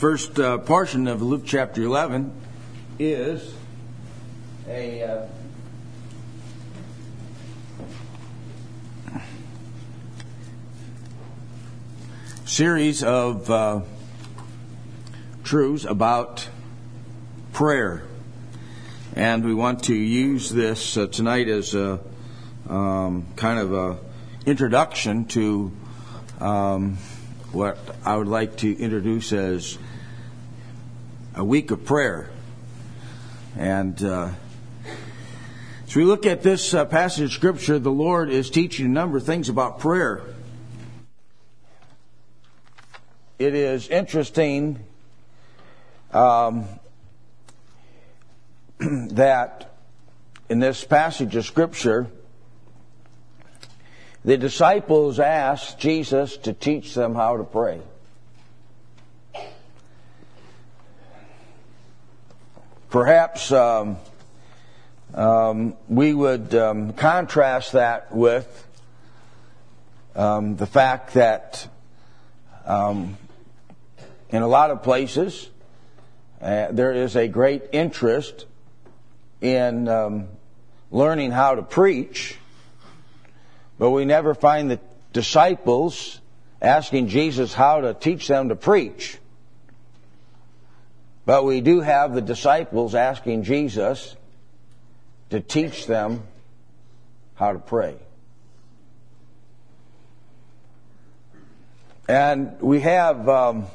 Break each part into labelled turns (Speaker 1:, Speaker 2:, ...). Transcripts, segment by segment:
Speaker 1: first portion of Luke chapter 11 is a series of truths about prayer. And we want to use this tonight as a kind of a introduction to what I would like to introduce as a week of prayer. And as we look at this passage of Scripture, the Lord is teaching a number of things about prayer. It is interesting that in this passage of Scripture, the disciples asked Jesus to teach them how to pray. Perhaps we would contrast that with the fact that in a lot of places there is a great interest in learning how to preach, but we never find the disciples asking Jesus how to teach them to preach. But we do have the disciples asking Jesus to teach them how to pray. And we have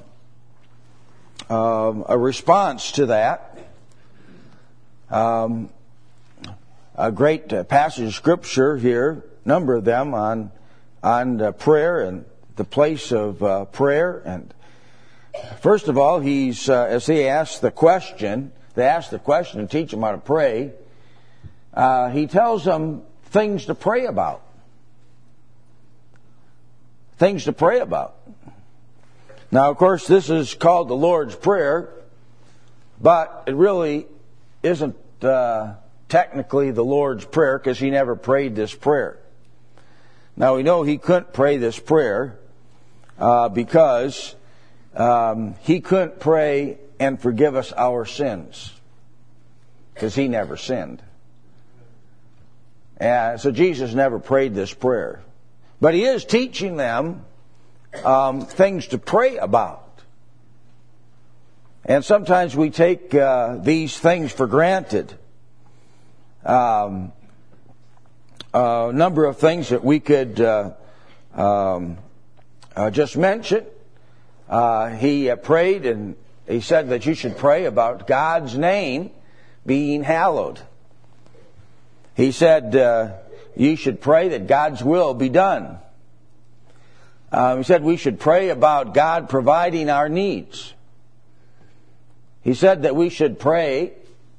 Speaker 1: a response to that. A great passage of Scripture here, number of them on prayer and the place of prayer. And first of all, as they ask the question to teach them how to pray. He tells them things to pray about. Things to pray about. Now, of course, this is called the Lord's Prayer, but it really isn't technically the Lord's Prayer because he never prayed this prayer. Now, we know he couldn't pray this prayer because he couldn't pray and forgive us our sins because he never sinned. And so Jesus never prayed this prayer. But he is teaching them things to pray about. And sometimes we take these things for granted. A number of things that we could just mention. He prayed and he said that you should pray about God's name being hallowed. He said you should pray that God's will be done. He said we should pray about God providing our needs. He said that we should pray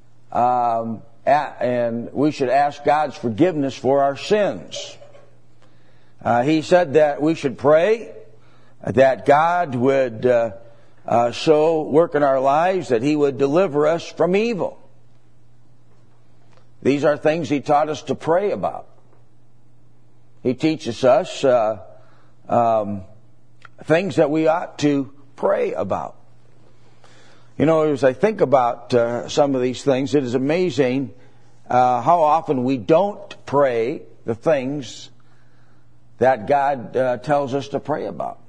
Speaker 1: and we should ask God's forgiveness for our sins. He said that we should pray that God would so work in our lives that he would deliver us from evil. These are things he taught us to pray about. He teaches us things that we ought to pray about. You know, as I think about some of these things, it is amazing how often we don't pray the things that God tells us to pray about.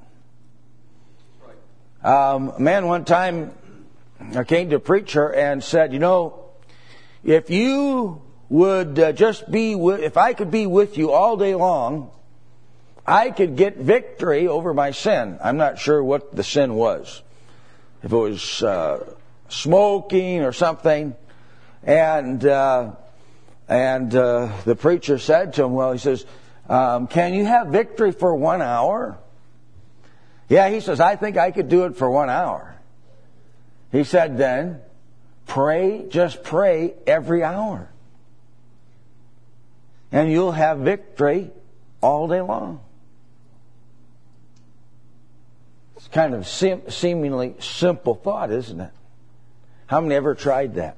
Speaker 1: A man one time came to a preacher and said, you know, if you would if I could be with you all day long, I could get victory over my sin. I'm not sure what the sin was. If it was smoking or something. And the preacher said to him, well, he says, can you have victory for 1 hour? Yeah, he says, I think I could do it for 1 hour. He said, then just pray every hour. And you'll have victory all day long. It's kind of seemingly simple thought, isn't it? How many ever tried that?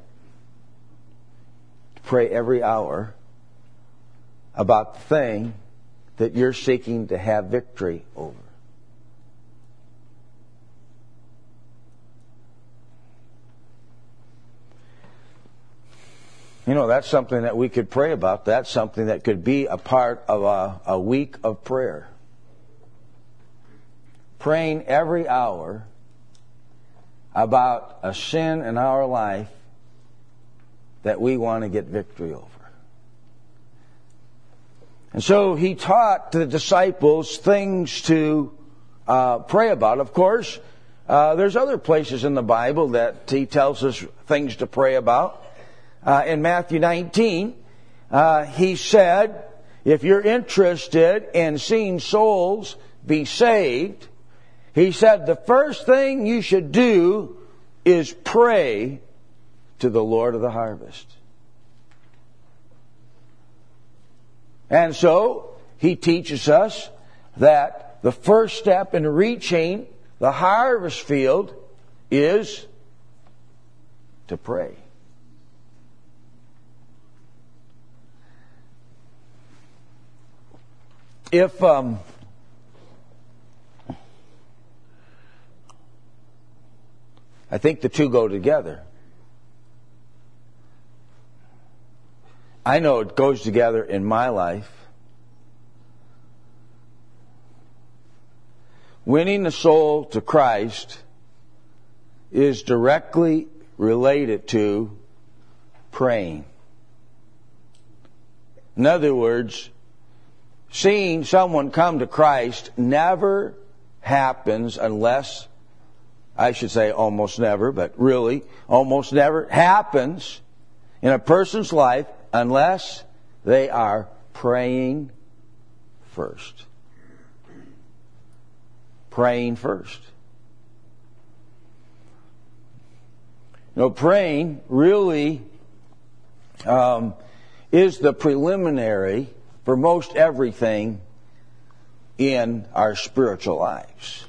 Speaker 1: Pray every hour about the thing that you're seeking to have victory over. You know, that's something that we could pray about. That's something that could be a part of a week of prayer. Praying every hour about a sin in our life that we want to get victory over. And so he taught the disciples things to pray about. Of course, there's other places in the Bible that he tells us things to pray about. In Matthew 19, he said, if you're interested in seeing souls be saved, he said the first thing you should do is pray to the Lord of the harvest. And so he teaches us that the first step in reaching the harvest field is to pray. If I think the two go together. I know it goes together in my life. Winning the soul to Christ is directly related to praying. In other words, seeing someone come to Christ never happens unless, I should say almost never, but really almost never happens in a person's life unless they are praying first. Praying first. You know, praying really is the preliminary for most everything in our spiritual lives.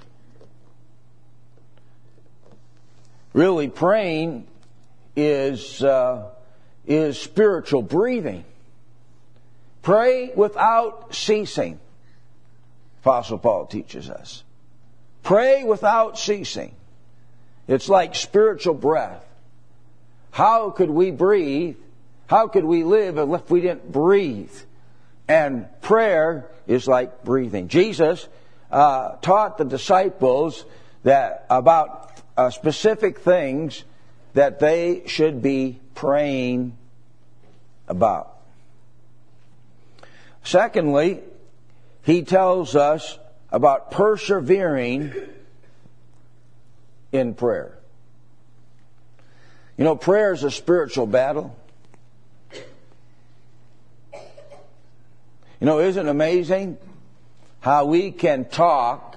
Speaker 1: Really, praying is spiritual breathing. Pray without ceasing, Apostle Paul teaches us. Pray without ceasing. It's like spiritual breath. How could we breathe? How could we live if we didn't breathe? And prayer is like breathing. Jesus taught the disciples that about specific things that they should be praying about. Secondly, he tells us about persevering in prayer. You know, prayer is a spiritual battle. You know, isn't it amazing how we can talk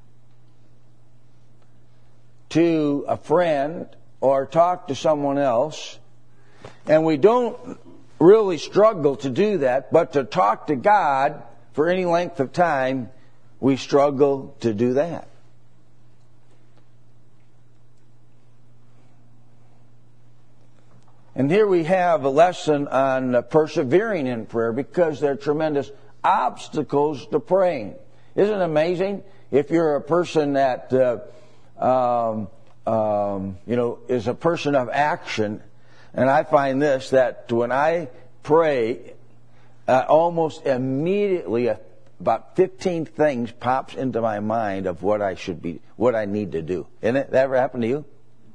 Speaker 1: to a friend or talk to someone else, and we don't really struggle to do that, but to talk to God for any length of time, we struggle to do that. And here we have a lesson on persevering in prayer because there are tremendous obstacles to praying. Isn't it amazing if you're a person that is a person of action? And I find this, that when I pray, almost immediately about 15 things pops into my mind of what I need to do. Isn't it? That ever happened to you?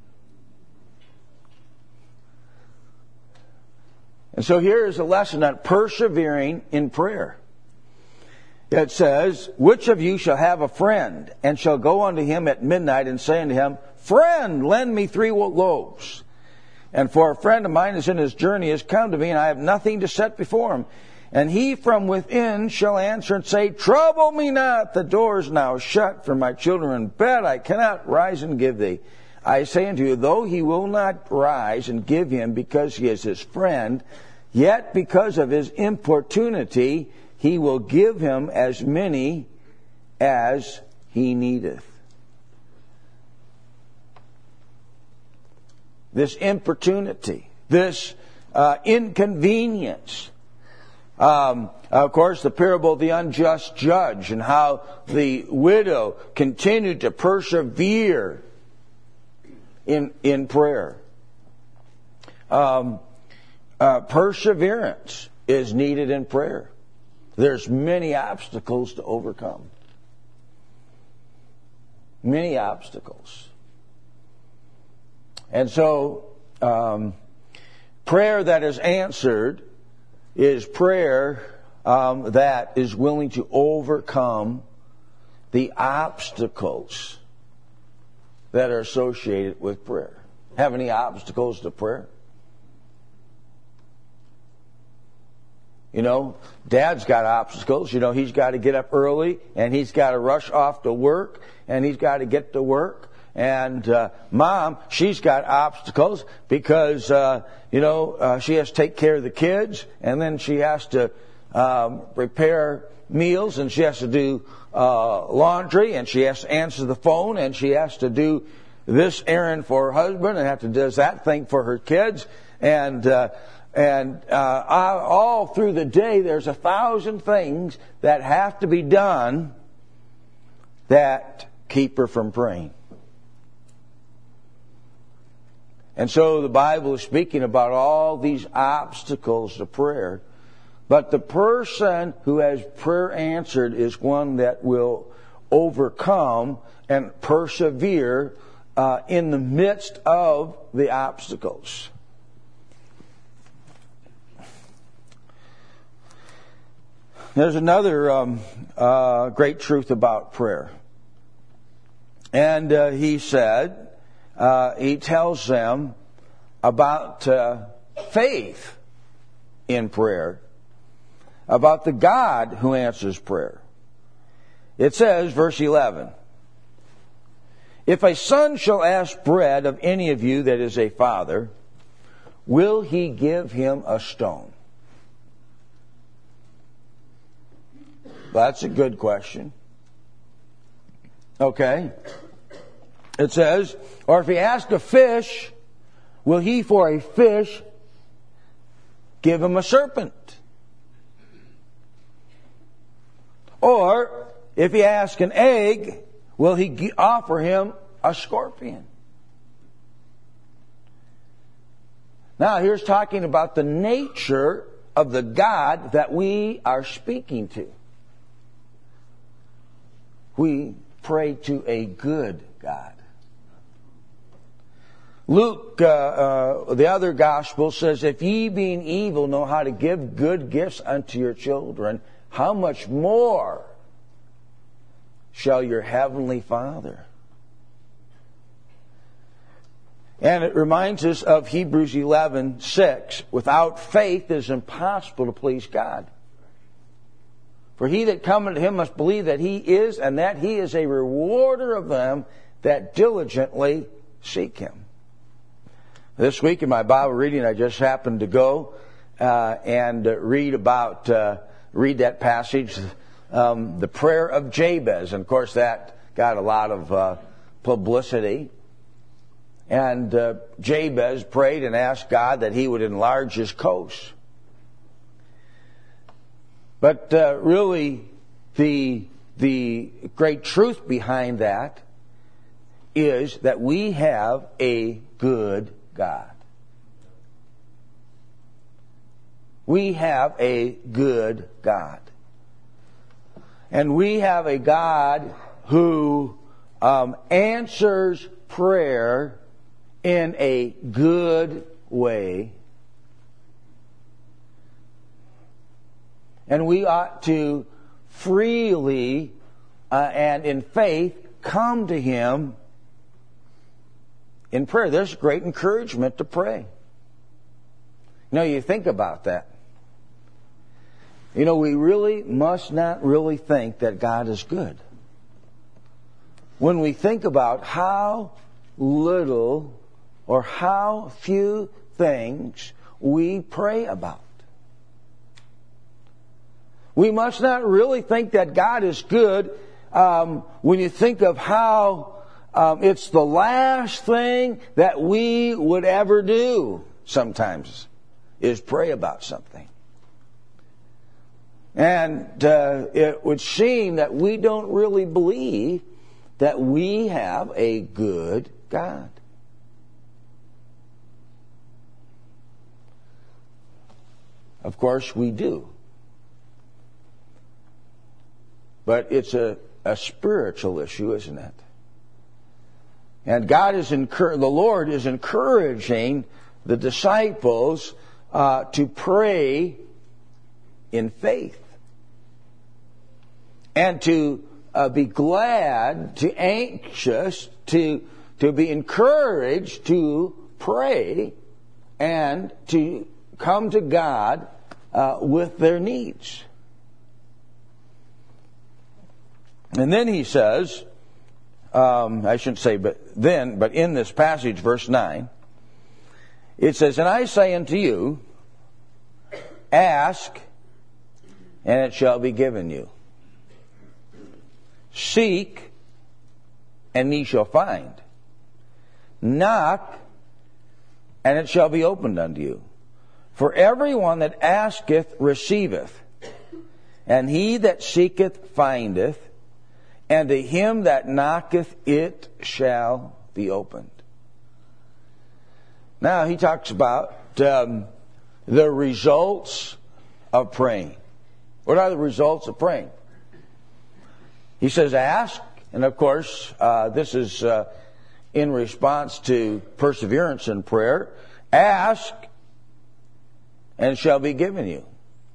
Speaker 1: And so here is a lesson on persevering in prayer. It says, which of you shall have a friend, and shall go unto him at midnight, and say unto him, Friend, lend me 3 loaves. And for a friend of mine is in his journey, is come to me, and I have nothing to set before him. And he from within shall answer and say, Trouble me not, the door is now shut, for my children are in bed, I cannot rise and give thee. I say unto you, though he will not rise and give him because he is his friend, yet because of his importunity, he will give him as many as he needeth. This importunity, this inconvenience. Of course, the parable of the unjust judge and how the widow continued to persevere in prayer. perseverance is needed in prayer. There's many obstacles to overcome. Many obstacles. And so, prayer that is answered is prayer that is willing to overcome the obstacles that are associated with prayer. Have any obstacles to prayer? You know, Dad's got obstacles. You know, he's got to get up early, and he's got to rush off to work, and he's got to get to work. And Mom, she's got obstacles because, she has to take care of the kids, and then she has to prepare meals, and she has to do laundry, and she has to answer the phone, and she has to do this errand for her husband, and does that thing for her kids, and all through the day, there's 1,000 things that have to be done that keep her from praying. And so the Bible is speaking about all these obstacles to prayer. But the person who has prayer answered is one that will overcome and persevere in the midst of the obstacles. There's another great truth about prayer. And he said, he tells them about faith in prayer, about the God who answers prayer. It says, verse 11, "If a son shall ask bread of any of you that is a father, will he give him a stone?" That's a good question. Okay. It says, "Or if he asks a fish, will he for a fish give him a serpent? Or if he asks an egg, will he offer him a scorpion?" Now here's talking about the nature of the God that we are speaking to. We pray to a good God. Luke, the other gospel says, "If ye being evil know how to give good gifts unto your children, how much more shall your heavenly Father?" And it reminds us of Hebrews 11:6. "Without faith it is impossible to please God. For he that cometh to him must believe that he is, and that he is a rewarder of them that diligently seek him." This week in my Bible reading, I just happened to go and read that passage, the prayer of Jabez. And of course that got a lot of publicity. And Jabez prayed and asked God that he would enlarge his coast. But really, the great truth behind that is that we have a good God. We have a good God. And we have a God who answers prayer in a good way. And we ought to freely and in faith come to Him in prayer. There's great encouragement to pray. You know, you think about that. You know, we really must not really think that God is good. When we think about how little or how few things we pray about. We must not really think that God is good when you think of how it's the last thing that we would ever do sometimes is pray about something. And it would seem that we don't really believe that we have a good God. Of course we do. But it's a spiritual issue, isn't it? And the Lord is encouraging the disciples to pray in faith. And to be glad, to anxious, to be encouraged to pray and to come to God with their needs. And then he says, I shouldn't say but in this passage, verse 9, it says, "And I say unto you, ask, and it shall be given you. Seek, and ye shall find. Knock, and it shall be opened unto you. For everyone that asketh receiveth, and he that seeketh findeth, and to him that knocketh it shall be opened." Now he talks about the results of praying. What are the results of praying? He says, ask, and of course, this is in response to perseverance in prayer. Ask, and it shall be given you.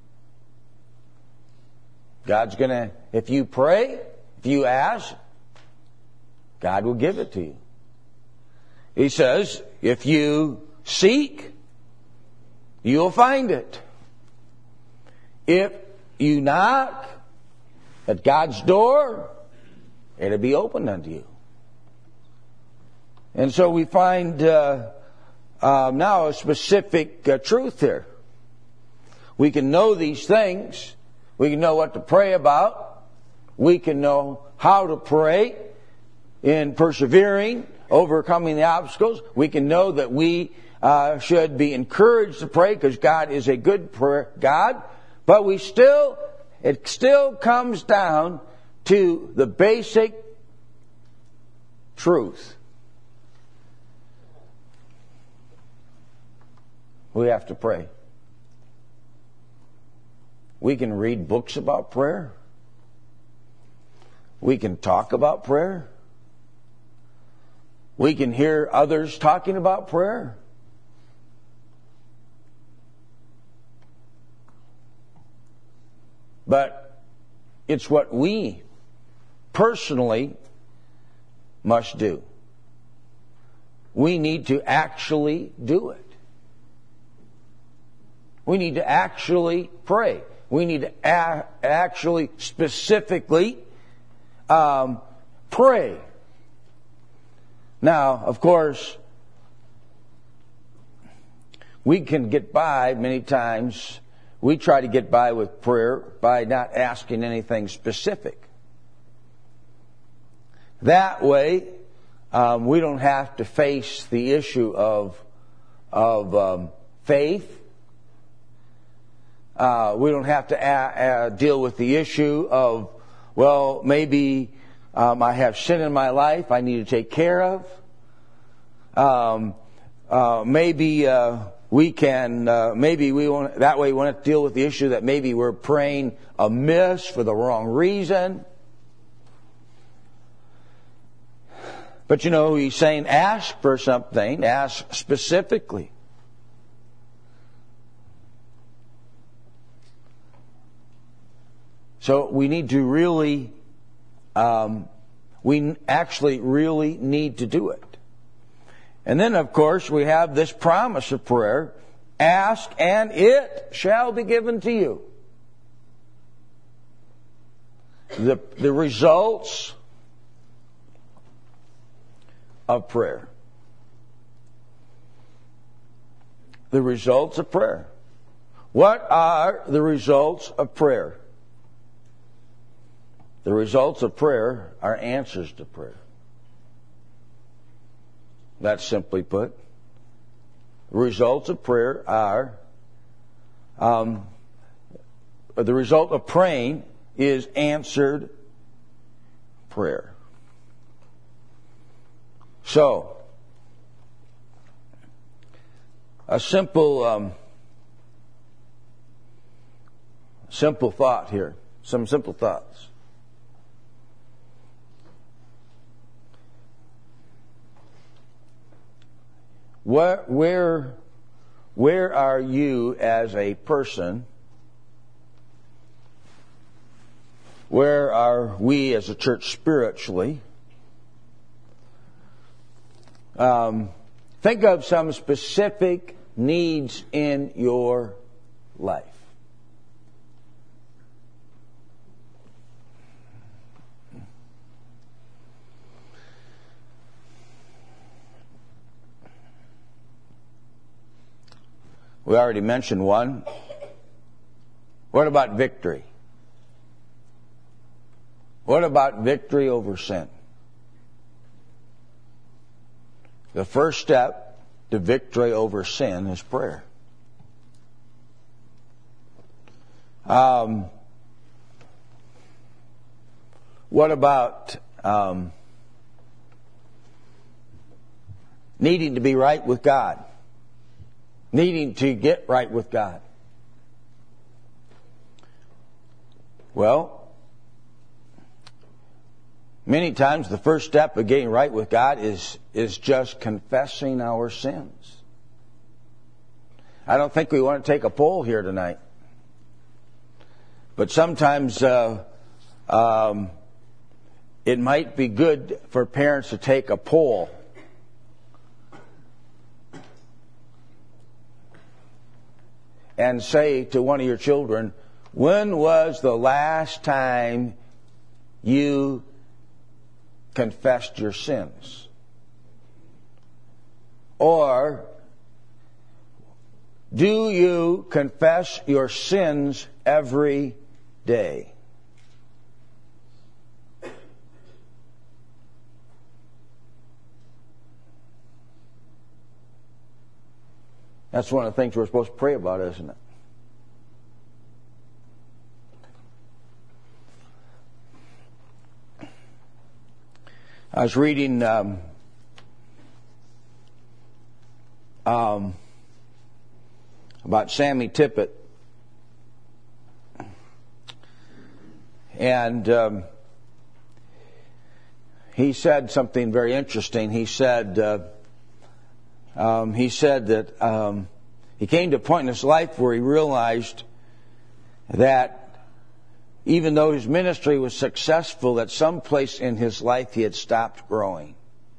Speaker 1: God's gonna, if you pray, if you ask, God will give it to you. He says, if you seek, you'll find it. If you knock at God's door, it'll be opened unto you. And so we find now a specific truth here. We can know these things. We can know what to pray about. We can know how to pray in persevering, overcoming the obstacles. We can know that we should be encouraged to pray because God is a good prayer God. But it still comes down to the basic truth. We have to pray. We can read books about prayer. We can talk about prayer. We can hear others talking about prayer. But it's what we personally must do. We need to actually do it. We need to actually pray. We need to actually specifically pray. Now, of course, we can get by many times. We try to get by with prayer by not asking anything specific. That way, we don't have to face the issue of faith. We don't have to deal with the issue of, well, maybe I have sin in my life I need to take care of. Maybe we won't, that way we won't have to deal with the issue that maybe we're praying amiss for the wrong reason. But he's saying ask for something, ask specifically. So we need to really, we actually really need to do it. And then, of course, we have this promise of prayer, ask and it shall be given to you. The results of prayer. The results of prayer. What are the results of prayer? The results of prayer are answers to prayer. That's simply put. The results of prayer are, the result of praying is answered prayer. So, a simple simple thought here. Some simple thoughts. Where are you as a person? Where are we as a church spiritually? Think of some specific needs in your life. We already mentioned one. What about victory? What about victory over sin? The first step to victory over sin is prayer. What about needing to be right with God? Needing to get right with God? Well, many times the first step of getting right with God is just confessing our sins. I don't think we want to take a poll here tonight. But sometimes it might be good for parents to take a poll. And say to one of your children, when was the last time you confessed your sins? Or, do you confess your sins every day? That's one of the things we're supposed to pray about, isn't it? I was reading about Sammy Tippit, and he said something very interesting. He said that he came to a point in his life where he realized that even though his ministry was successful, at some place in his life he had stopped growing.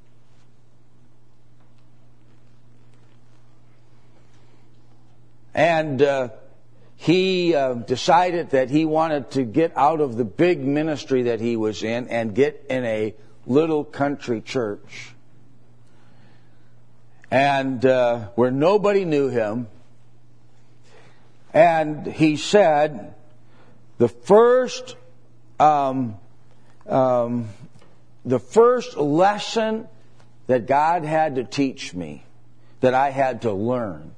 Speaker 1: And he decided that he wanted to get out of the big ministry that he was in and get in a little country church. And where nobody knew him. And he said, the first lesson that God had to teach me, that I had to learn,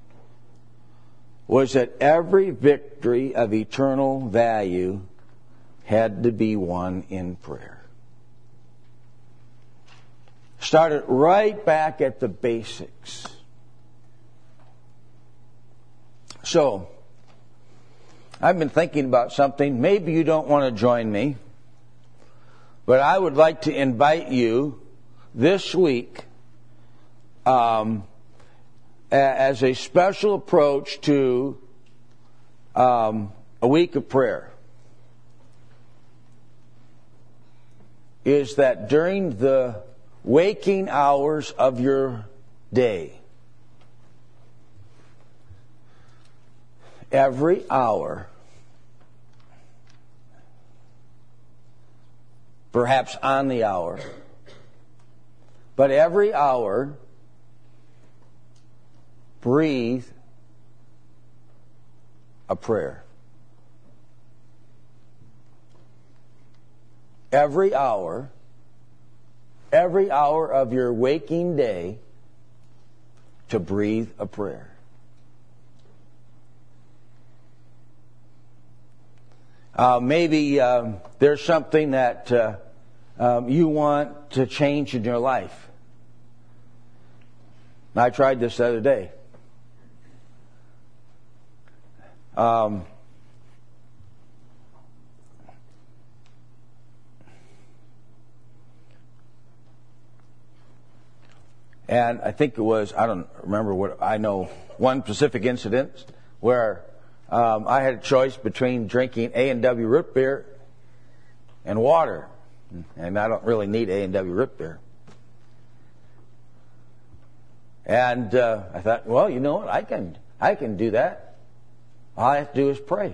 Speaker 1: was that every victory of eternal value had to be won in prayer. Started right back at the basics. So, I've been thinking about something. Maybe you don't want to join me, but I would like to invite you this week as a special approach to a week of prayer. Is that during the waking hours of your day, every hour, perhaps on the hour, but every hour, breathe a prayer. Every hour of your waking day, to breathe a prayer. Maybe there's something that you want to change in your life. I tried this the other day. And I think it was, I don't remember what, I know one specific incident where I had a choice between drinking A&W root beer and water. And I don't really need A&W root beer. And I thought, well, you know what? I can do that. All I have to do is pray.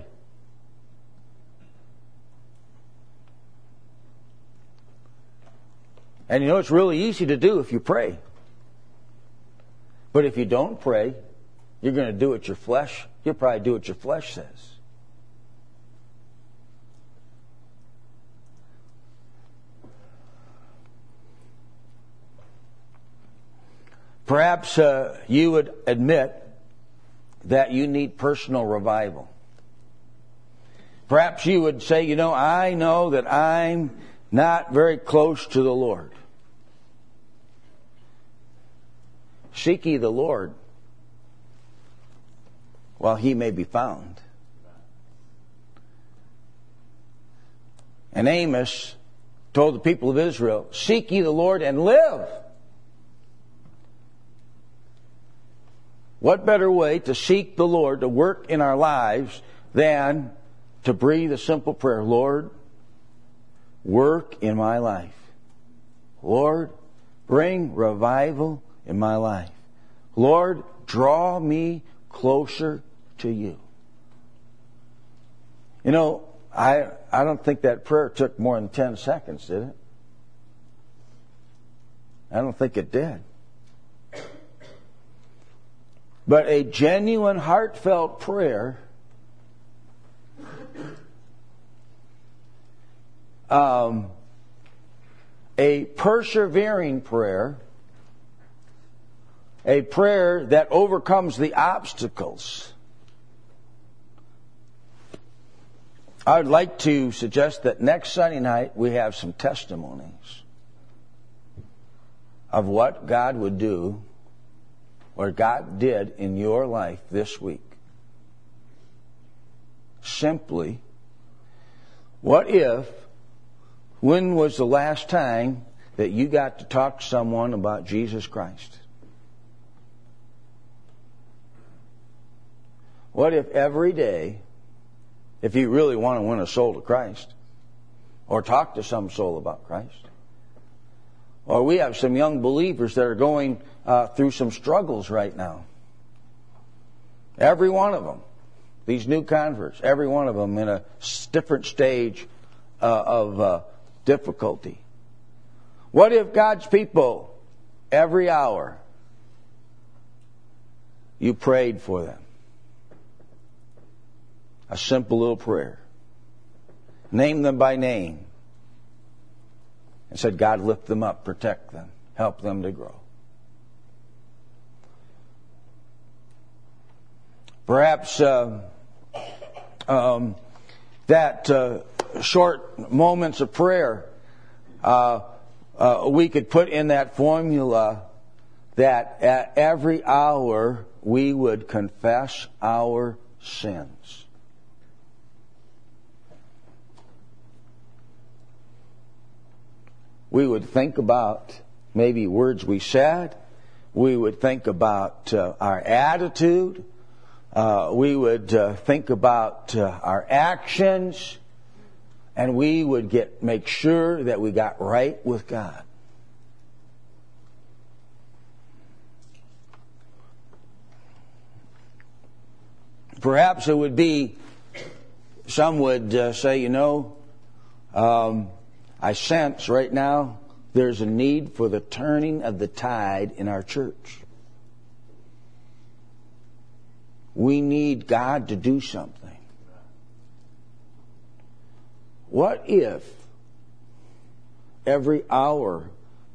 Speaker 1: And you know, it's really easy to do if you pray. But if you don't pray, you're going to do what your flesh, you'll probably do what your flesh says. Perhaps you would admit that you need personal revival. Perhaps you would say, you know, I know that I'm not very close to the Lord. Seek ye the Lord while he may be found. And Amos told the people of Israel, seek ye the Lord and live. What better way to seek the Lord, to work in our lives, than to breathe a simple prayer? Lord, work in my life. Lord, bring revival in my life. Lord, draw me closer to you. You know, I don't think that prayer took more than 10 seconds, did it? I don't think it did. But a genuine, heartfelt prayer a persevering prayer, a prayer that overcomes the obstacles. I would like to suggest that next Sunday night we have some testimonies of what God would do, or God did in your life this week. Simply, when was the last time that you got to talk to someone about Jesus Christ? What if every day, if you really want to win a soul to Christ, or talk to some soul about Christ, or we have some young believers that are going through some struggles right now. Every one of them, these new converts, every one of them in a different stage of difficulty. What if God's people, every hour, you prayed for them? A simple little prayer. Name them by name. And said, God, lift them up, protect them, help them to grow. Perhaps that short moments of prayer, we could put in that formula that at every hour we would confess our sins. We would think about maybe words we said. We would think about our attitude. We would think about our actions. And we would make sure that we got right with God. Perhaps it would be, some would say, you know, I sense right now there's a need for the turning of the tide in our church. We need God to do something. What if every hour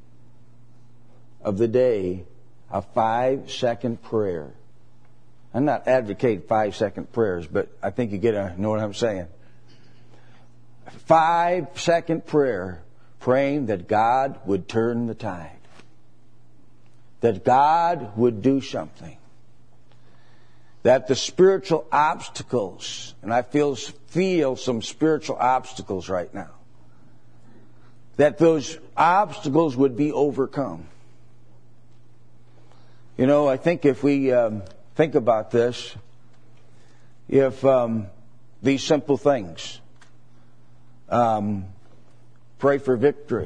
Speaker 1: of the day a 5-second prayer? I'm not advocating 5-second prayers, but I think you know what I'm saying. 5-second prayer, praying that God would turn the tide. That God would do something. That the spiritual obstacles, and I feel some spiritual obstacles right now, that those obstacles would be overcome. You know, I think if we think about this, if these simple things, pray for victory,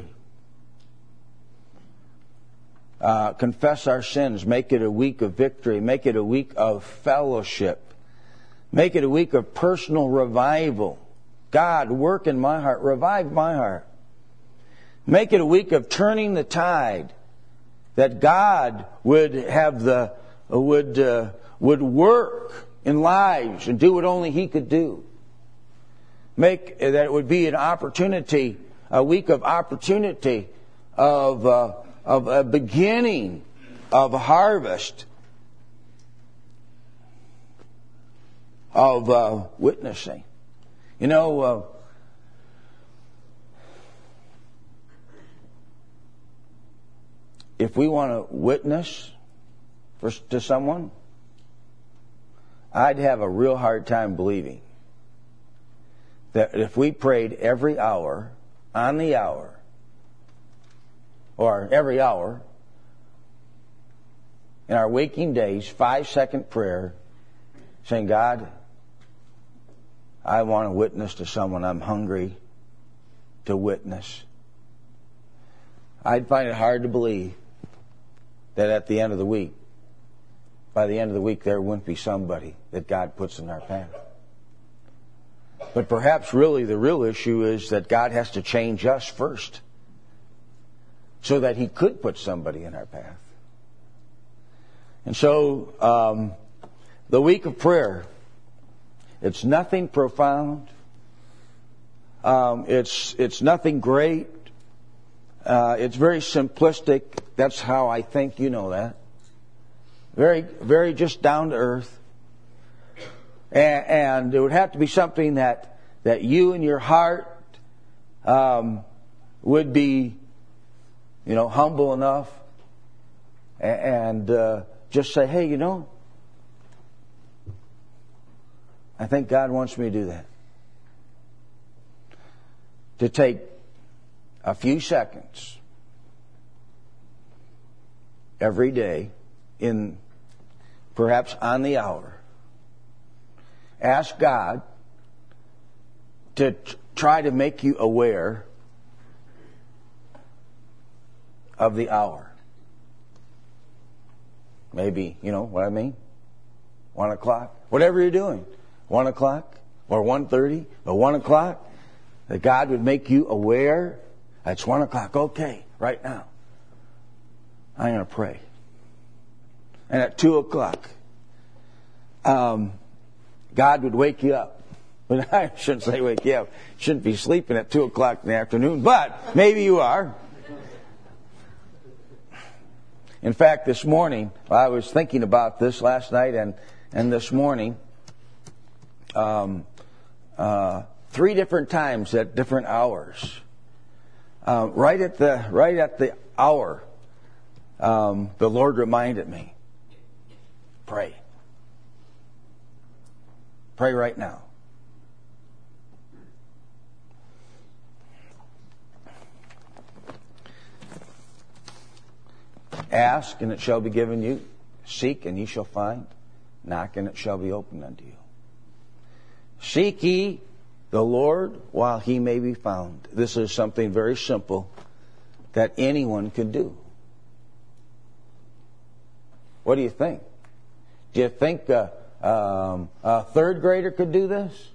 Speaker 1: confess our sins, make it a week of victory, make it a week of fellowship, make it a week of personal revival. God, work in my heart, revive my heart. Make it a week of turning the tide, that God would have would work in lives and do what only He could do. Make that it would be an opportunity, a week of opportunity, of a beginning of a harvest of witnessing. You know, if we want to witness to someone, I'd have a real hard time believing that if we prayed every hour, on the hour, or every hour, in our waking days, 5-second prayer, saying, God, I want to witness to someone. I'm hungry to witness. I'd find it hard to believe that at the end of the week, by the end of the week, there wouldn't be somebody that God puts in our path. But perhaps really the real issue is that God has to change us first so that He could put somebody in our path. And so, the week of prayer, it's nothing profound. It's nothing great. It's very simplistic. That's how I think, you know that. Very, very just down to earth. And it would have to be something that you in your heart would be, you know, humble enough and just say, hey, you know, I think God wants me to do that. To take a few seconds every day, in perhaps on the hour, ask God to try to make you aware of the hour. Maybe, you know what I mean? 1 o'clock. Whatever you're doing. 1 o'clock or 1:30 or 1 o'clock. That God would make you aware. It's 1 o'clock. Okay, right now, I'm going to pray. And at 2 o'clock, God would wake you up. But I shouldn't say wake you up. You shouldn't be sleeping at 2 o'clock in the afternoon. But maybe you are. In fact, this morning, I was thinking about this last night and this morning, 3 different times at different hours. Right at the hour, the Lord reminded me, pray. Pray right now. Ask, and it shall be given you. Seek, and ye shall find. Knock, and it shall be opened unto you. Seek ye the Lord while He may be found. This is something very simple that anyone could do. What do you think? Do you think a third grader could do this?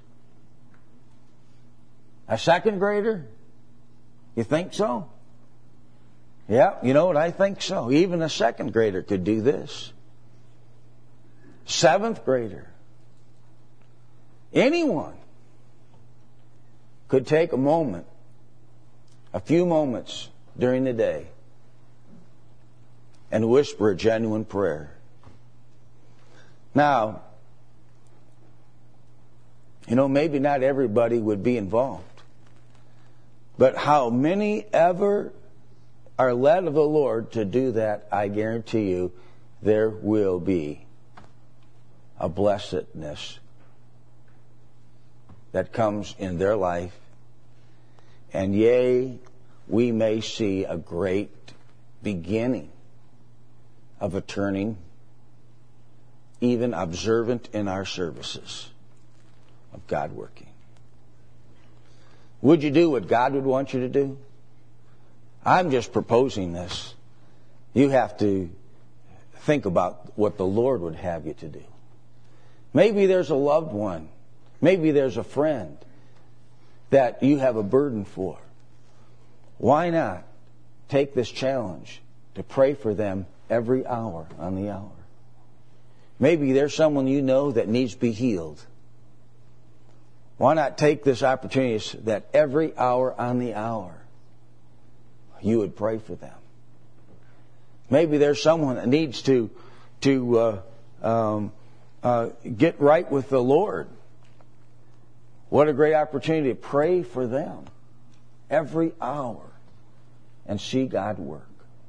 Speaker 1: A second grader? You think so? Yeah, you know what? I think so. Even a second grader could do this. 7th grader. Anyone could take a moment, a few moments during the day, and whisper a genuine prayer. Now, you know, maybe not everybody would be involved. But how many ever are led of the Lord to do that, I guarantee you, there will be a blessedness that comes in their life. And yea, we may see a great beginning of a turning, even observant in our services, of God working. Would you do what God would want you to do? I'm just proposing this. You have to think about what the Lord would have you to do. Maybe there's a loved one. Maybe there's a friend that you have a burden for. Why not take this challenge to pray for them every hour on the hour? Maybe there's someone you know that needs to be healed. Why not take this opportunity that every hour on the hour you would pray for them? Maybe there's someone that needs to get right with the Lord. What a great opportunity to pray for them every hour and see God work.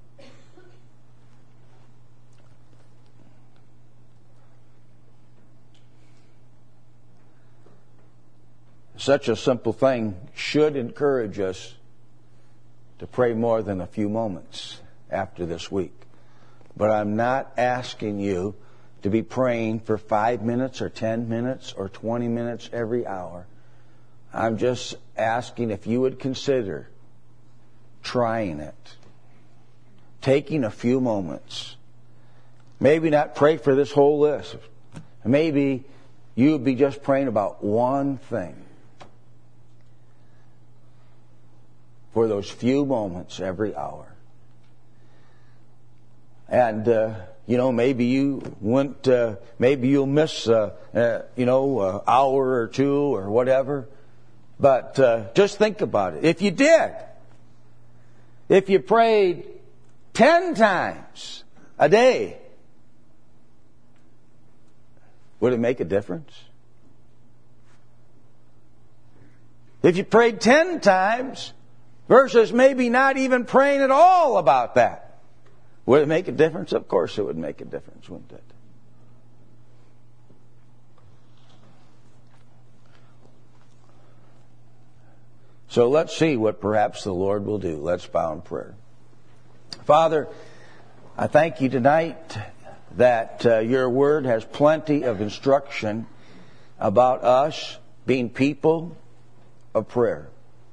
Speaker 1: Such a simple thing should encourage us to pray more than a few moments after this week. But I'm not asking you to be praying for 5 minutes or 10 minutes or 20 minutes every hour. I'm just asking if you would consider trying it. Taking a few moments. Maybe not pray for this whole list. Maybe you would be just praying about one thing. For those few moments every hour. And, maybe you wouldn't, maybe you'll miss, an hour or two or whatever. But just think about it. If you did, if you prayed 10 times a day, would it make a difference? If you prayed 10 times versus maybe not even praying at all about that, would it make a difference? Of course it would make a difference, wouldn't it? So let's see what perhaps the Lord will do. Let's bow in prayer. Father, I thank you tonight that your word has plenty of instruction about us being people of prayer.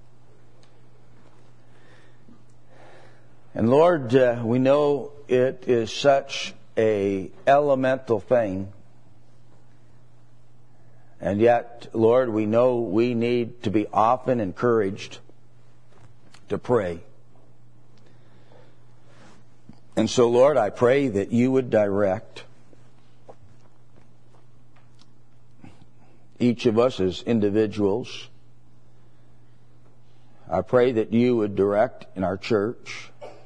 Speaker 1: And Lord, we know it is such a elemental thing. And yet, Lord, we know we need to be often encouraged to pray. And so, Lord, I pray that you would direct each of us as individuals. I pray that you would direct in our church.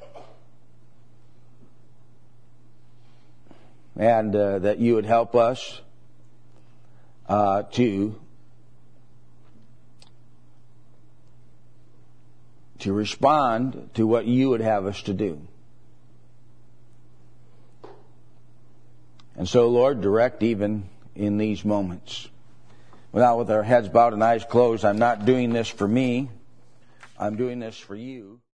Speaker 1: And that you would help us to respond to what you would have us to do. And so, Lord, direct even in these moments. Now, with our heads bowed and eyes closed, I'm not doing this for me. I'm doing this for you.